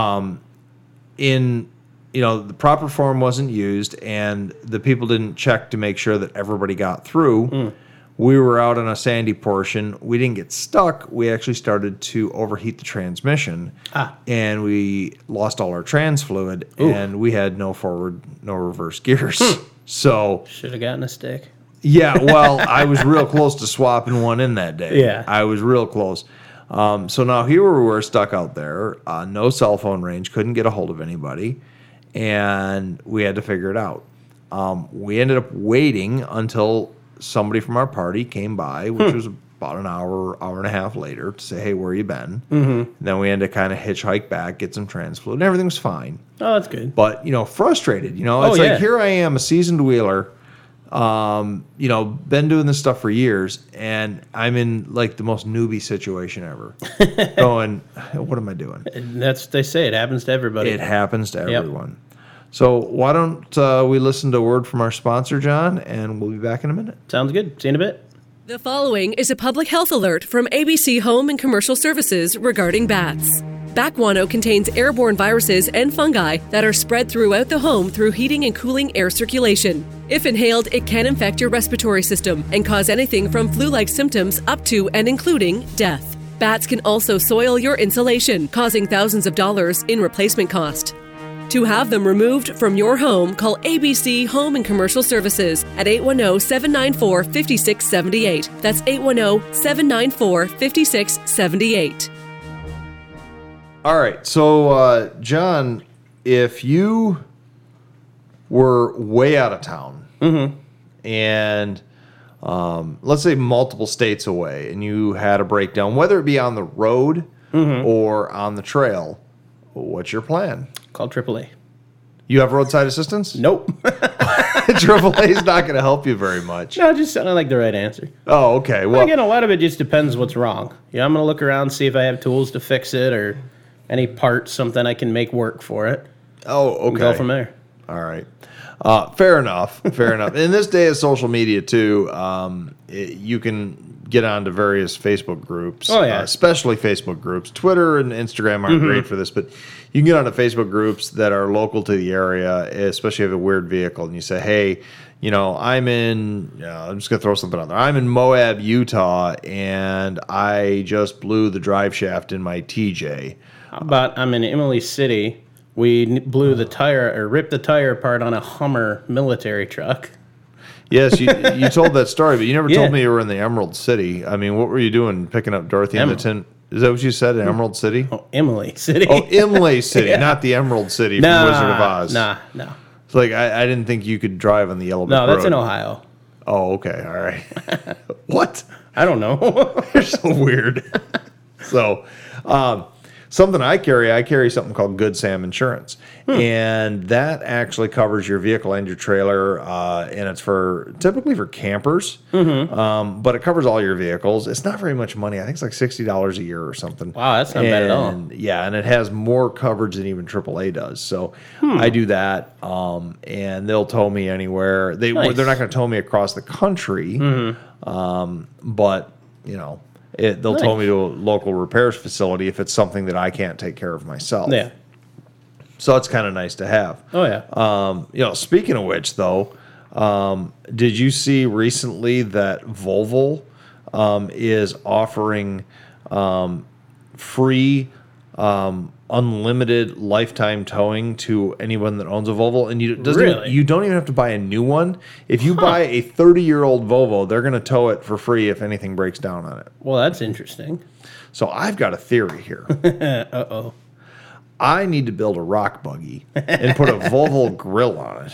In, you know, the proper form wasn't used, and the people didn't check to make sure that everybody got through. Mm. We were out on a sandy portion. We didn't get stuck. We actually started to overheat the transmission, Ah. and we lost all our trans fluid, and we had no forward, no reverse gears. So, Should have gotten a stick. yeah, well, I was real close to swapping one in that day. Yeah. I was real close. Um, so now here we were stuck out there, uh, no cell phone range, couldn't get a hold of anybody, and we had to figure it out. Um, we ended up waiting until somebody from our party came by, which Hmm. was about an hour, hour and a half later, to say, hey, where you been? Mm-hmm. Then we had to kind of hitchhike back, get some trans fluid, and everything was fine. Oh, that's good. But, you know, frustrated. You know, Oh, it's yeah. like here I am, a seasoned wheeler, um, you know, been doing this stuff for years, and I'm in like the most newbie situation ever. Going, what am I doing? And that's what they say. It happens to everybody. It happens to everyone. So why don't uh, we listen to a word from our sponsor, John, and we'll be back in a minute. Sounds good. See you in a bit. The following is a public health alert from A B C Home and Commercial Services regarding bats. Bat guano contains airborne viruses and fungi that are spread throughout the home through heating and cooling air circulation. If inhaled, it can infect your respiratory system and cause anything from flu-like symptoms up to and including death. Bats can also soil your insulation, causing thousands of dollars in replacement cost. To have them removed from your home, call A B C Home and Commercial Services at eight one zero, seven nine four, five six seven eight. That's eight one zero, seven nine four, five six seven eight. All right. So, uh, John, if you were way out of town and um, let's say multiple states away and you had a breakdown, whether it be on the road or on the trail, what's your plan? Call triple A. You have roadside assistance? Nope. triple A is not going to help you very much. No, it just sounded like the right answer. Oh, okay. Well, Again, a lot of it just depends what's wrong. Yeah, I'm going to look around, see if I have tools to fix it or any parts, something I can make work for it. oh, okay. Go from there. All right. Uh, fair enough. Fair enough. In this day of social media, too, um, it, you can get onto various Facebook groups. Oh, yeah. Uh, especially Facebook groups. Twitter and Instagram aren't Mm-hmm. great for this, but you can get onto Facebook groups that are local to the area, especially if you have a weird vehicle, and you say, hey, you know, I'm in, you know, I'm just going to throw something out there. I'm in Moab, Utah, and I just blew the drive shaft in my T J. How about I'm in Emily City. We n- blew the tire or ripped the tire apart on a Hummer military truck. Yes, you you told that story, but you never Yeah. told me you were in the Emerald City. I mean, what were you doing picking up Dorothy in the Em- tin? Is that what you said, in Emerald City? Oh, Emily City. Oh, Imlay City, Yeah. not the Emerald City nah, from Wizard of Oz. Nah, no. It's like, I, I didn't think you could drive on the Yellow Brick No, that's Road. in Ohio. Oh, okay, all right. What? I don't know. You're so weird. So, um, something I carry, I carry something called Good Sam Insurance. And that actually covers your vehicle and your trailer. Uh, and it's for typically for campers. Um, but it covers all your vehicles. It's not very much money. I think it's like sixty dollars a year or something. Wow, that's not bad at all. And, yeah, and it has more coverage than even triple A does. So I do that. Um, and they'll tow me anywhere. They, Nice. They're not going to tow me across the country. Um, but, you know, it, they'll tow Nice. me to a local repairs facility if it's something that I can't take care of myself. Yeah. So it's kind of nice to have. Oh, yeah. Um, you know, speaking of which, though, um, did you see recently that Volvo um, is offering um, free, um, unlimited lifetime towing to anyone that owns a Volvo? And you doesn't even- Really? you don't even have to buy a new one. If you buy a thirty-year-old Volvo, they're going to tow it for free if anything breaks down on it. Well, that's interesting. So I've got a theory here. Uh-oh. I need to build a rock buggy and put a Volvo grill on it.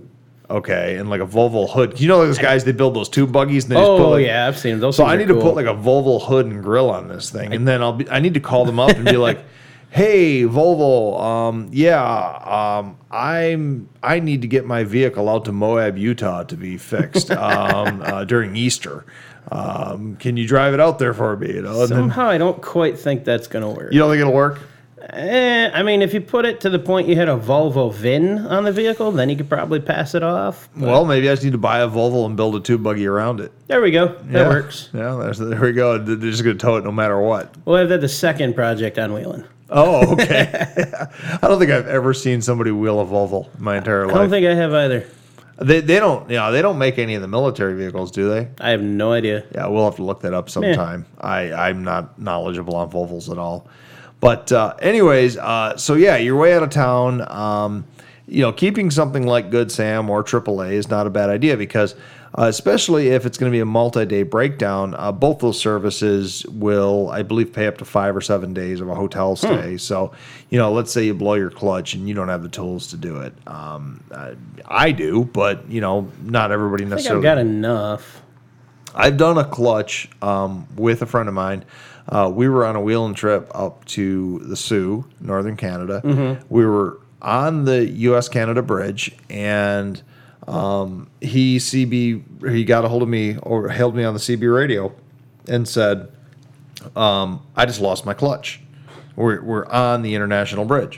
Okay, and like a Volvo hood. You know those guys, they build those two buggies and they just put Oh, like, yeah, I've seen them. Those So things I are need cool. to put like a Volvo hood and grill on this thing, and then I'll be. I need to call them up and be like, "Hey, Volvo, um, yeah, um, I'm. I need to get my vehicle out to Moab, Utah, to be fixed um, uh, during Easter. Um, can you drive it out there for me? You know, and then, Somehow I don't quite think that's going to work. you don't think it'll work? Eh, I mean, if you put it to the point you had a Volvo V I N on the vehicle, then you could probably pass it off. But Well, maybe I just need to buy a Volvo and build a tube buggy around it. there we go. That Yeah. works. Yeah, there's, there we go. They're just going to tow it no matter what. We'll have that the second project on wheeling. Oh, okay. I don't think I've ever seen somebody wheel a Volvo in my entire I life. don't think I have either. they they don't you know they don't make any of the military vehicles, do they? I have no idea. Yeah, we'll have to look that up sometime. I I'm not knowledgeable on Volvos at all. But uh, anyways, uh, so yeah, you're way out of town. Um, you know, keeping something like Good Sam or triple A is not a bad idea because, uh, especially if it's going to be a multi-day breakdown, uh, both those services will, I believe, pay up to five or seven days of a hotel stay. So, you know, let's say you blow your clutch and you don't have the tools to do it. Um, uh, I do, but you know, not everybody I think I've necessarily. got enough. I've done a clutch um, with a friend of mine. Uh, we were on a wheeling trip up to the Sioux, northern Canada. We were on the U S Canada bridge, and um, he C B he got a hold of me or hailed me on the C B radio and said, um, "I just lost my clutch. We're we're on the international bridge."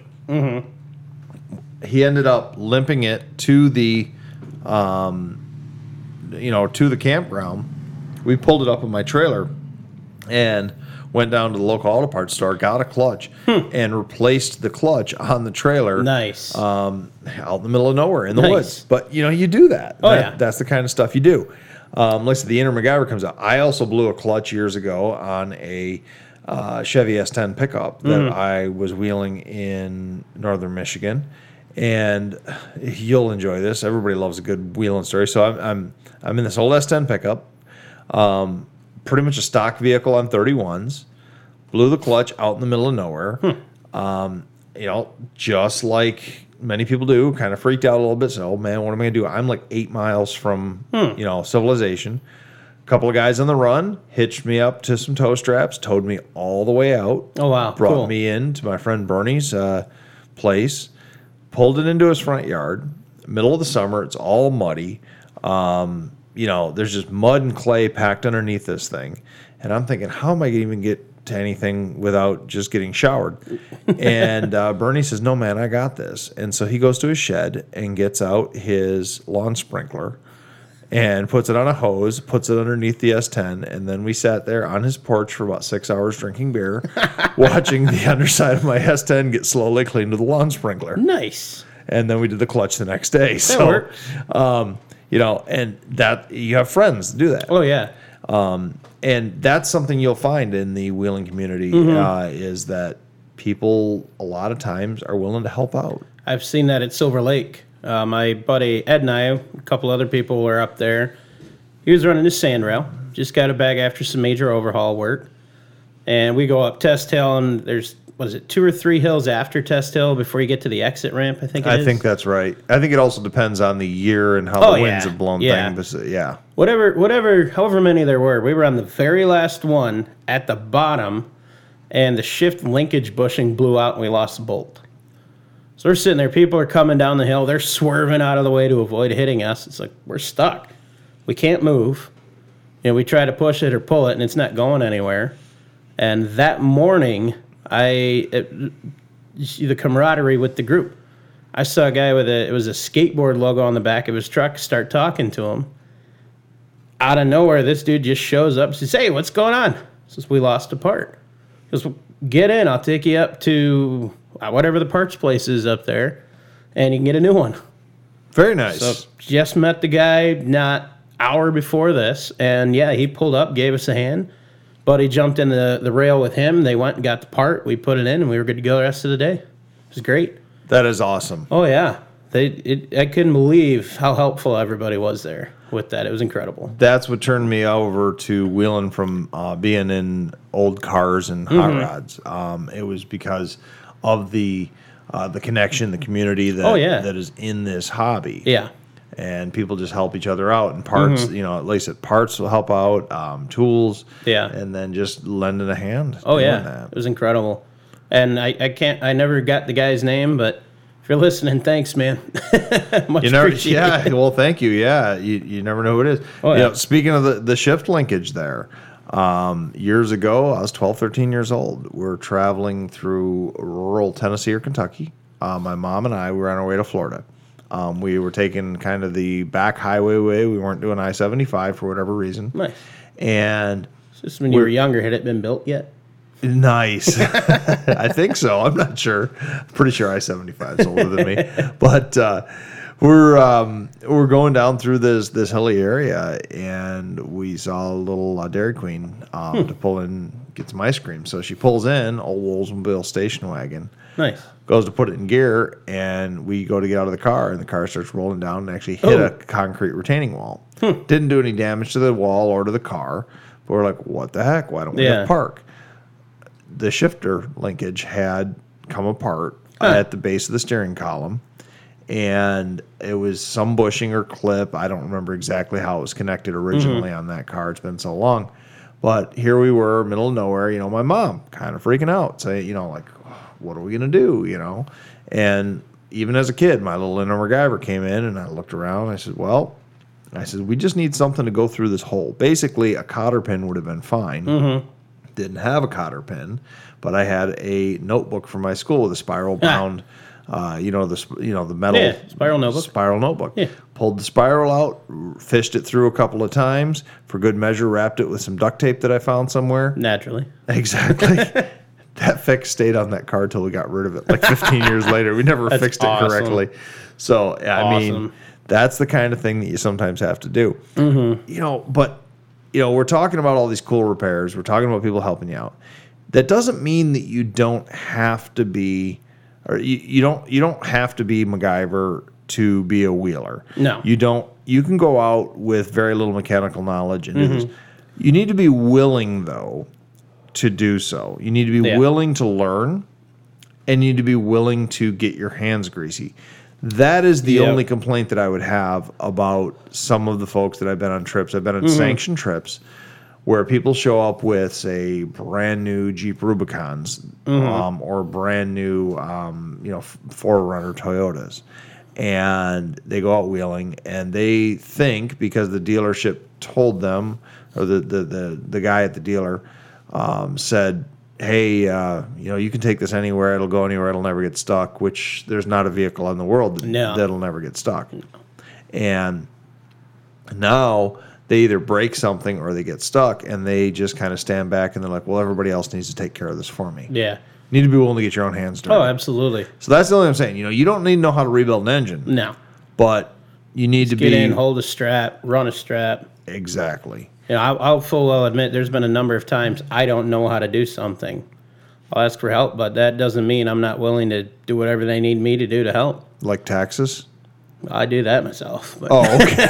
He ended up limping it to the, um, you know, to the campground. We pulled it up in my trailer and went down to the local auto parts store, got a clutch, and replaced the clutch on the trailer. Nice. Um, out in the middle of nowhere in the Nice. woods. But, you know, you do that. Oh, That- yeah. That's the kind of stuff you do. Um, like I said, the inner MacGyver comes out. I also blew a clutch years ago on a uh, Chevy S ten pickup that Mm-hmm. I was wheeling in northern Michigan. And you'll enjoy this. Everybody loves a good wheeling story. So I'm I'm, I'm in this old S ten pickup. Um, pretty much a stock vehicle on thirty-ones. Blew the clutch out in the middle of nowhere. Hmm. Um, you know, just like many people do, kind of freaked out a little bit. So, oh man, what am I going to do? I'm like eight miles from, Hmm. you know, civilization. A couple of guys on the run hitched me up to some tow straps, towed me all the way out. Oh, wow. Brought Cool. me in to my friend Bernie's uh, place, pulled it into his front yard. Middle of the summer, it's all muddy. Um, you know, there's just mud and clay packed underneath this thing. And I'm thinking, how am I going to even get to anything without just getting showered? And uh, Bernie says, no, man, I got this. And so he goes to his shed and gets out his lawn sprinkler and puts it on a hose, puts it underneath the S ten, and then we sat there on his porch for about six hours drinking beer, watching the underside of my S ten get slowly cleaned with a lawn sprinkler. Nice. And then we did the clutch the next day. That so, works. Um, you know, and that you have friends to do that. Oh, yeah. Um, and that's something you'll find in the wheeling community Mm-hmm. uh, is that people a lot of times are willing to help out. I've seen that at Silver Lake. Uh, my buddy Ed and I, a couple other people were up there. He was running his sandrail. Just got it back after some major overhaul work. And we go up Test Hill, and there's, what is it, two or three hills after Test Hill before you get to the exit ramp, I think it I is. think that's right. I think it also depends on the year and how Oh, the winds yeah. have blown Yeah. things. But, yeah. Whatever, whatever, however many there were, we were on the very last one at the bottom, and the shift linkage bushing blew out, and we lost the bolt. So we're sitting there, people are coming down the hill, they're swerving out of the way to avoid hitting us. It's like, we're stuck. We can't move. You know, we try to push it or pull it, and it's not going anywhere. And that morning, I it, the camaraderie with the group. I saw a guy with a, it was a skateboard logo on the back of his truck, start talking to him. Out of nowhere, this dude just shows up and says, "Hey, what's going on?" Says, "We lost a part." He goes, "Get in, I'll take you up to whatever the parts place is up there, and you can get a new one." Very nice. So just met the guy not hour before this, and yeah, he pulled up, gave us a hand. Buddy jumped in the, the rail with him. They went and got the part. We put it in, and we were good to go the rest of the day. It was great. That is awesome. Oh, yeah. They it, I couldn't believe how helpful everybody was there with that. It was incredible. That's what turned me over to wheeling from uh, being in old cars and hot Mm-hmm. rods. Um, it was because of the uh, the connection, the community that Oh, yeah. that is in this hobby. Yeah. And people just help each other out. And parts, Mm-hmm. you know, at least at parts will help out, um, tools. Yeah. And then just lending a hand. Oh, doing yeah. that. It was incredible. And I, I can't, I never got the guy's name, but if you're listening, thanks, man. Much You never, appreciated. yeah. Well, thank you. Yeah, you, you never know who it is. Oh, You yeah. know, speaking of the, the shift linkage there, um, years ago, I was twelve, thirteen years old. We're traveling through rural Tennessee or Kentucky. Uh, my mom and I were on our way to Florida. Um, we were taking kind of the back highway way. We weren't doing I seventy-five for whatever reason. Nice. And Just when you were younger, had it been built yet? nice. I think so. I'm not sure. Pretty sure I seventy-five is older than me. But uh, we're um, we're going down through this this hilly area, and we saw a little uh, Dairy Queen um, Hmm. to pull in, get some ice cream. So she pulls in, old Oldsmobile station wagon, Nice. goes to put it in gear, and we go to get out of the car, and the car starts rolling down and actually hit Oh. a concrete retaining wall. Didn't do any damage to the wall or to the car, but we're like, what the heck? Why don't we Yeah. just park? The shifter linkage had come apart Huh. at the base of the steering column, and it was some bushing or clip. I don't remember exactly how it was connected originally Mm-hmm. on that car. It's been so long. But here we were, middle of nowhere, you know, my mom kind of freaking out, saying, you know, like, what are we going to do, you know? And even as a kid, my little inner MacGyver came in, and I looked around. I said, well, I said, we just need something to go through this hole. Basically, a cotter pin would have been fine. Mm-hmm. Didn't have a cotter pin, but I had a notebook from my school with a spiral bound, uh, you know, the sp- you know the metal Yeah, spiral notebook. Spiral notebook. Yeah. Pulled the spiral out, r- fished it through a couple of times for good measure. Wrapped it with some duct tape that I found somewhere. Naturally. Exactly. That fix stayed on that car till we got rid of it. Like fifteen years later, we never That's fixed it awesome. correctly. So yeah, I mean, Awesome. that's the kind of thing that you sometimes have to do. Mm-hmm. You know, but you know, we're talking about all these cool repairs. We're talking about people helping you out. That doesn't mean that you don't have to be, or you, you don't you don't have to be MacGyver to be a wheeler. No. You don't. You can go out with very little mechanical knowledge and do Mm-hmm. this. You need to be willing, though, to do so. You need to be Yeah. willing to learn, and you need to be willing to get your hands greasy. That is the Yep. only complaint that I would have about some of the folks that I've been on trips. I've been on Mm-hmm. sanctioned trips where people show up with, say, brand new Jeep Rubicons Mm-hmm. um, or brand new, um, you know, four runner Toyotas, and they go out wheeling, and they think because the dealership told them, or the the the, the guy at the dealer um, said, hey, uh, you know, you can take this anywhere. It'll go anywhere. It'll never get stuck, which there's not a vehicle in the world that, No. that'll never get stuck. And Now they either break something or they get stuck, and they just kind of stand back and they're like, well, everybody else needs to take care of this for me. Yeah. You need to be willing to get your own hands dirty. Oh, absolutely. So that's the only thing I'm saying. You know, you don't need to know how to rebuild an engine. No. But you need to Get be in, hold a strap, run a strap. Exactly. You know, I'll, I'll full well admit there's been a number of times I don't know how to do something. I'll ask for help, but that doesn't mean I'm not willing to do whatever they need me to do to help. Like taxes? I do that myself. But Oh,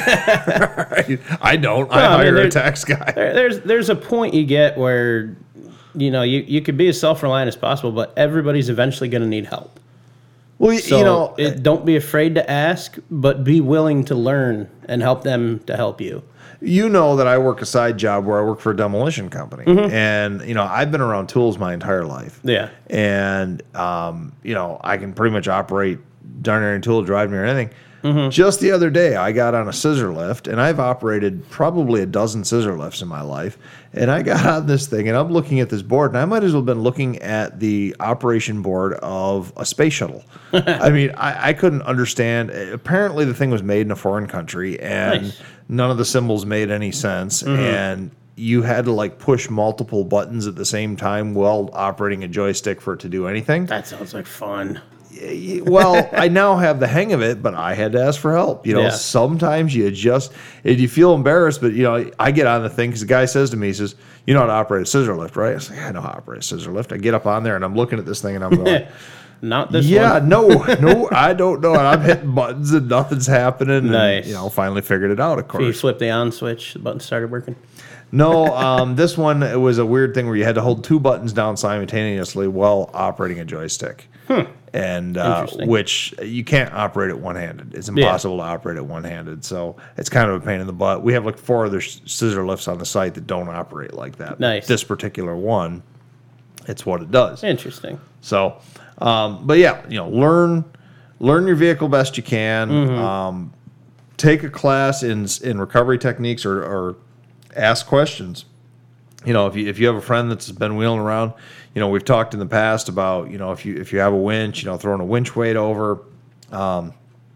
okay. I don't. I No, I mean, hire a there- tax guy. there, there's there's a point you get where, you know, you, you could be as self-reliant as possible, but everybody's eventually going to need help. Well, you, So you know, it, don't be afraid to ask, but be willing to learn and help them to help you. you know that I work a side job where I work for a demolition company, Mm-hmm. and you know I've been around tools my entire life. Yeah. and um, you know I can pretty much operate darn near any tool, drive near anything. Mm-hmm. Just the other day, I got on a scissor lift, and I've operated probably a dozen scissor lifts in my life. And I got on this thing, and I'm looking at this board, and I might as well have been looking at the operation board of a space shuttle. I mean, I, I couldn't understand. Apparently, the thing was made in a foreign country, and Nice. none of the symbols made any sense. Mm-hmm. And you had to like push multiple buttons at the same time while operating a joystick for it to do anything. That sounds like fun. Well, I now have the hang of it, but I had to ask for help. You know, Yeah. sometimes you just, and you feel embarrassed, but, you know, I get on the thing because the guy says to me, he says, you know how to operate a scissor lift, right? I say, I know how to operate a scissor lift. I get up on there and I'm looking at this thing and I'm going, Not this yeah, one. no, no, I don't know. And I'm hitting buttons and nothing's happening. Nice. And, you know, finally figured it out, of You course. flip the on switch, the button started working. No, um, this one, it was a weird thing where you had to hold two buttons down simultaneously while operating a joystick. And uh, Interesting. which you can't operate it one-handed. It's impossible to operate it one-handed. So it's kind of a pain in the butt. We have like four other s- scissor lifts on the site that don't operate like that. Nice. This particular one, it's what it does. Interesting. So, um, but yeah, you know, learn learn your vehicle best you can. Um, take a class in in recovery techniques or, or ask questions. You know, if you if you have a friend that's been wheeling around, you know, we've talked in the past about, you know, if you if you have a winch, you know, throwing a winch weight over. Um,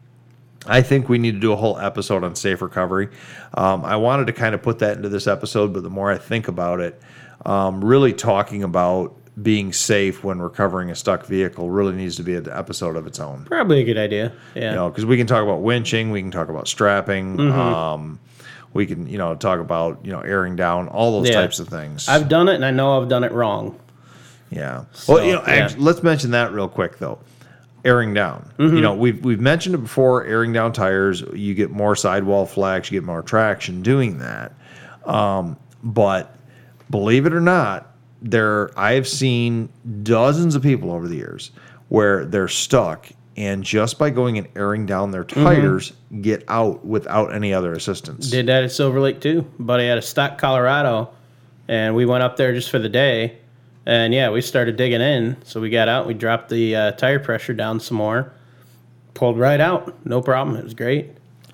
I think we need to do a whole episode on safe recovery. Um, I wanted to kind of put that into this episode, but the more I think about it, um, really talking about being safe when recovering a stuck vehicle really needs to be an episode of its own. Probably a good idea. Yeah. You know, because we can talk about winching, we can talk about strapping, Mm-hmm. um, we can, you know, talk about, you know, airing down, all those Yeah. types of things. I've done it, and I know I've done it wrong. Yeah. So, well, you know, yeah. actually, let's mention that real quick though. Airing down. Mm-hmm. You know, we've we've mentioned it before. Airing down tires, you get more sidewall flex, you get more traction doing that. Um, but believe it or not, there I have seen dozens of people over the years where they're stuck, and just by going and airing down their tires, get out without any other assistance. Did that at Silver Lake too. Buddy had a stock Colorado, and we went up there just for the day. And yeah, we started digging in. So we got out, we dropped the uh, tire pressure down some more, pulled right out, no problem. It was great.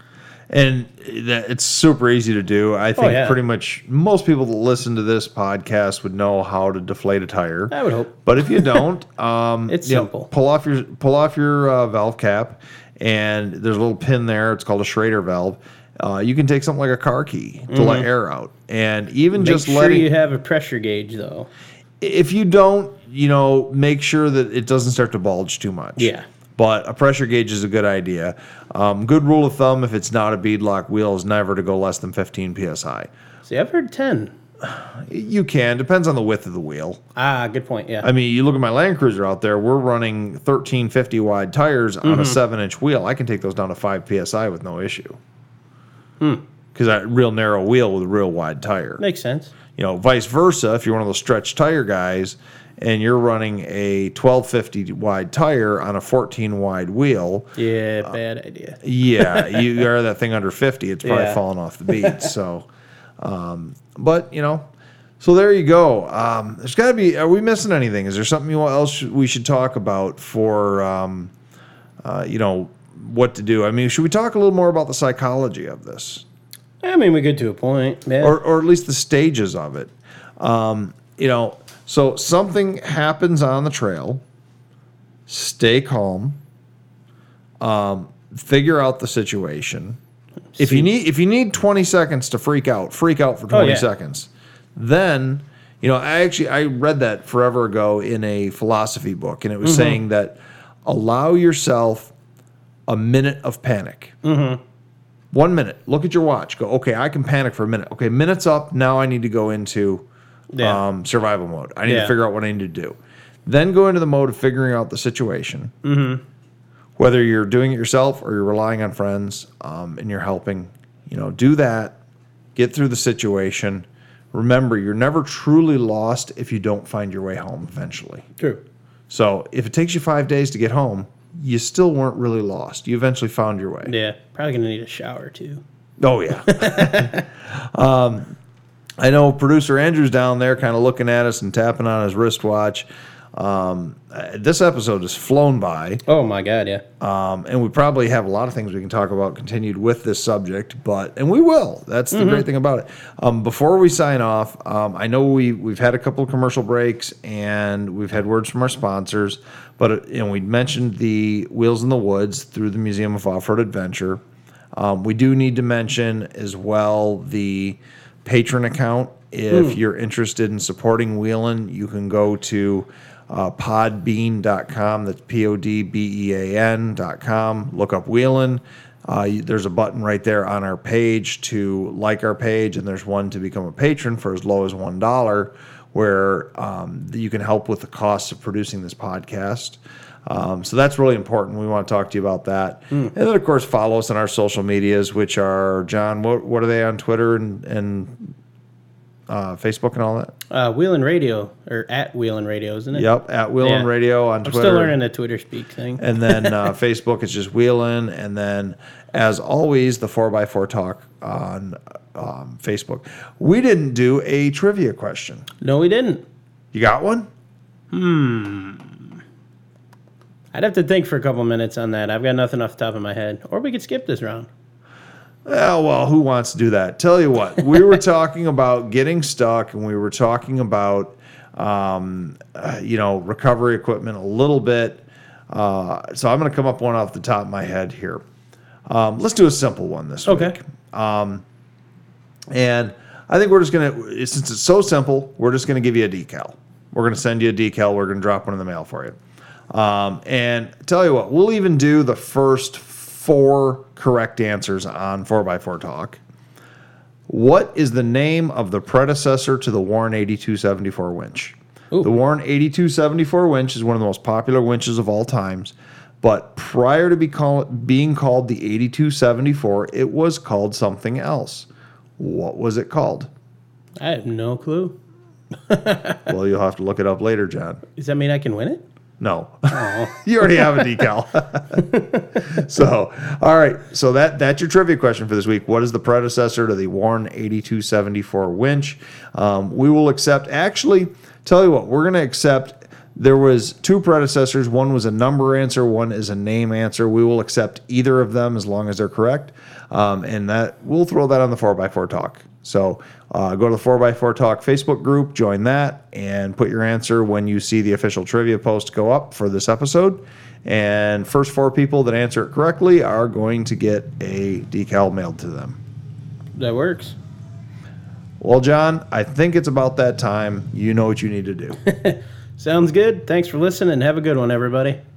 And that, it's super easy to do. I think yeah. pretty much most people that listen to this podcast would know how to deflate a tire. I would hope. But if you don't, um, It's you know, simple. pull off your pull off your uh, valve cap, and there's a little pin there. It's called a Schrader valve. Uh, you can take something like a car key to let air out, and even Mm-hmm. Make just sure letting. you have a pressure gauge though. If you don't, you know, make sure that it doesn't start to bulge too much. Yeah. But a pressure gauge is a good idea. Um, good rule of thumb, if it's not a beadlock wheel, is never to go less than fifteen P S I. See, I've heard ten. You can, depends on the width of the wheel. Ah, good point. Yeah. I mean, you look at my Land Cruiser out there, we're running thirteen fifty wide tires on a seven inch wheel. I can take those down to five P S I with no issue. Because that real narrow wheel with a real wide tire. Makes sense. You know, vice versa, if you're one of those stretch tire guys and you're running a twelve fifty wide tire on a fourteen wide wheel, Yeah, bad idea. yeah, you are that thing under fifty, it's probably Yeah. falling off the beat. So, um, but, you know, so there you go. Um, there's got to be, are we missing anything? Is there something else we should talk about for, um, uh, you know, what to do? I mean, should we talk a little more about the psychology of this? I mean, we get to a point. Yeah. or or at least the stages of it. Um, you know, so something happens on the trail. Stay calm. Um, figure out the situation. If you need if you need twenty seconds to freak out, freak out for twenty Oh, yeah. seconds. Then, you know, I actually I read that forever ago in a philosophy book, and it was Mm-hmm. saying that allow yourself a minute of panic. Mm-hmm. One minute. Look at your watch. Go, okay, I can panic for a minute. Okay, minute's up. Now I need to go into Yeah. um, survival mode. I need Yeah. to figure out what I need to do. Then go into the mode of figuring out the situation. Mm-hmm. Whether you're doing it yourself or you're relying on friends um, and you're helping, you know, do that. Get through the situation. Remember, you're never truly lost if you don't find your way home eventually. True. So if it takes you five days to get home, you still weren't really lost. You eventually found your way. Yeah. Probably going to need a shower, too. Oh, yeah. um, I know producer Andrew's down there kind of looking at us and tapping on his wristwatch. Um, uh, this episode has flown by, Oh, my God, yeah. um, and we probably have a lot of things we can talk about continued with this subject, but and we will. That's the great thing about it. Um, before we sign off, um, I know we, we've had a couple of commercial breaks, and we've had words from our sponsors, but uh, you know, we mentioned the Wheels in the Woods through the Museum of Off-Road Adventure. Um, we do need to mention as well the patron account. If you're interested in supporting Wheelin', you can go to uh, podbean dot com. That's P O D B E A N dot com. Look up Wheelin'. Uh, you- there's a button right there on our page to like our page, and there's one to become a patron for as low as one dollar, where um, you can help with the costs of producing this podcast. Um, so that's really important. We want to talk to you about that. And then, of course, follow us on our social medias, which are, John, what, what are they on Twitter and, and uh, Facebook and all that? Uh, Wheelin' Radio, or at Wheelin' Radio, isn't it? Yep, at Wheelin' Yeah. Radio on I'm Twitter. still learning the Twitter speak thing. And then uh, Facebook is just Wheelin'. And then, as always, the four by four Talk on um, Facebook. We didn't do a trivia question. No, we didn't. You got one? I'd have to think for a couple minutes on that. I've got nothing off the top of my head. Or we could skip this round. Oh, well, who wants to do that? Tell you what, we were talking about getting stuck, and we were talking about, um, uh, you know, recovery equipment a little bit. Uh, so I'm going to come up one off the top of my head here. Um, let's do a simple one this Okay. week. Um, and I think we're just going to, since it's so simple, we're just going to give you a decal. We're going to send you a decal. We're going to drop one in the mail for you. Um, and tell you what, we'll even do the first four correct answers on four by four Talk. What is the name of the predecessor to the Warren eighty-two seventy-four winch? Ooh. The Warren eighty-two seventy-four winch is one of the most popular winches of all times. But prior to be call, being called the eighty-two seventy-four, it was called something else. What was it called? I have no clue. Well, you'll have to look it up later, John. Does that mean I can win it? No, you already have a decal. So, all right. So that that's your trivia question for this week. What is the predecessor to the Warren eighty-two seventy-four winch? Um, we will accept. Actually, tell you what, we're going to accept. There was two predecessors. One was a number answer. One is a name answer. We will accept either of them as long as they're correct. Um, and that we'll throw that on the four by four Talk. So uh, go to the four by four Talk Facebook group, join that, and put your answer when you see the official trivia post go up for this episode. And first four people that answer it correctly are going to get a decal mailed to them. That works. Well, John, I think it's about that time. You know what you need to do. Sounds good. Thanks for listening. Have a good one, everybody.